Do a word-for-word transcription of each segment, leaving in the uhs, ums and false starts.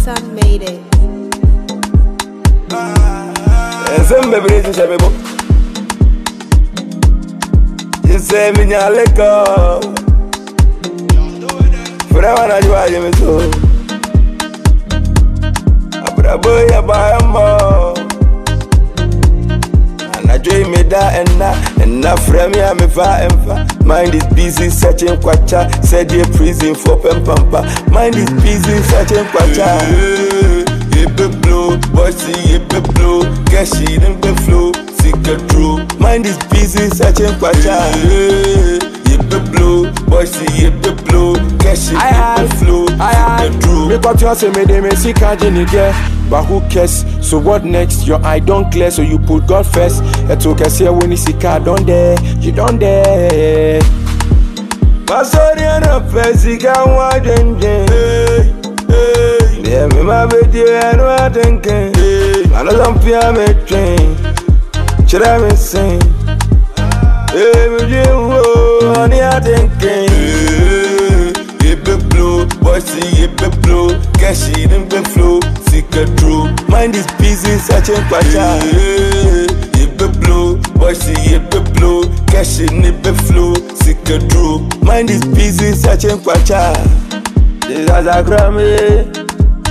Son made it. Sembe brezi shabebo. Jise minya leko. Forever na jwa yemeso. Abra boy abayamo. Ana joy me da enna enna frame ya me fa emfa. Mind is busy searching kwacha. Said the prison for pempampa. Mind is busy searching kwacha. Yippe blow, boy see yippe blow. Cash in the flow, seek a true. Mind is busy searching kwacha. Yippe blow, boy see yippe blow. Cash in the flow, seek a true. Make what you say, me dey me see can't get. But who cares? So what next? Your eye don't clear, so you put God first. It's okay, say when you see car don't there, you don't there. Masori ana pesi ka wa denje. Yeah, me my baby and what thinking. I know some fear me train. Should I me sing? Hey, me you honey I thinking. Yippe blow, boy see yippe blow. Cash in the flow, seek a true. Mind is busy searching kwacha. Yippe blow, boy see yippe blow. Cash in the flow, seek a true. Mind is busy searching kwacha. This is a Grammy.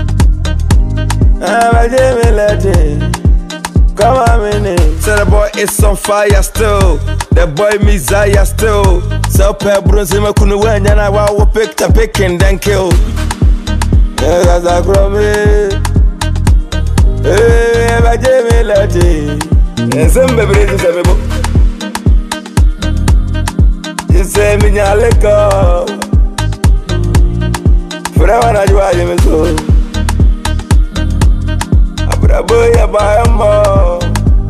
I'm a Jamie Latin. Come on, minute. Say the boy is on fire still. The boy Messiah still. So per bronze me kunu wanya na wa wo pick to pick and then kill. Yeah, that's a Grammy. Hey, I'm a Jamie Latin. And some baby is a baby. You say me nya leko. Forever na jwa yemeso. Boy abayamo.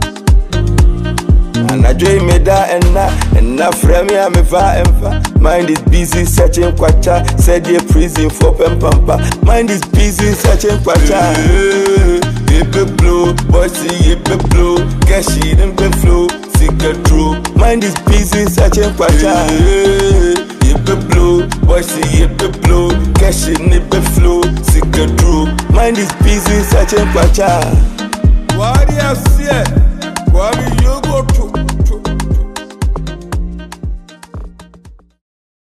Ana joy me da enna enna frame ya me fa emfa. Mind is busy searching kwacha. Said the prison for pempampa. Mind is busy searching kwacha. Yippe blow, boy see yippe blow. Cash in the flow, seek a true. Mind is busy searching kwacha. Yippe blow, boy see yippe blow. Cash in the flow, seek a true. Mind is busy searching kwacha.